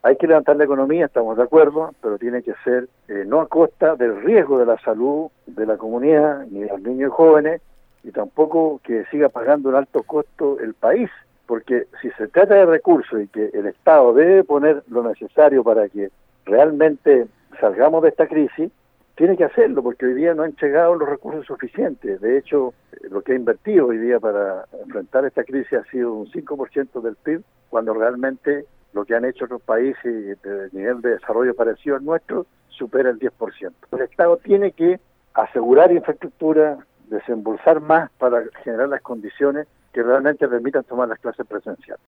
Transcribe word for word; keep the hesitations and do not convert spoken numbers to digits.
Hay que levantar la economía, estamos de acuerdo, pero tiene que ser eh, no a costa del riesgo de la salud de la comunidad, ni de los niños y jóvenes, y tampoco que siga pagando un alto costo el país, porque si se trata de recursos y que el Estado debe poner lo necesario para que realmente salgamos de esta crisis, tiene que hacerlo, porque hoy día no han llegado los recursos suficientes. De hecho, lo que ha invertido hoy día para enfrentar esta crisis ha sido un cinco por ciento del P I B, cuando realmente lo que han hecho otros países de nivel de desarrollo parecido al nuestro supera el diez por ciento. El Estado tiene que asegurar infraestructura, desembolsar más para generar las condiciones que realmente permitan tomar las clases presenciales.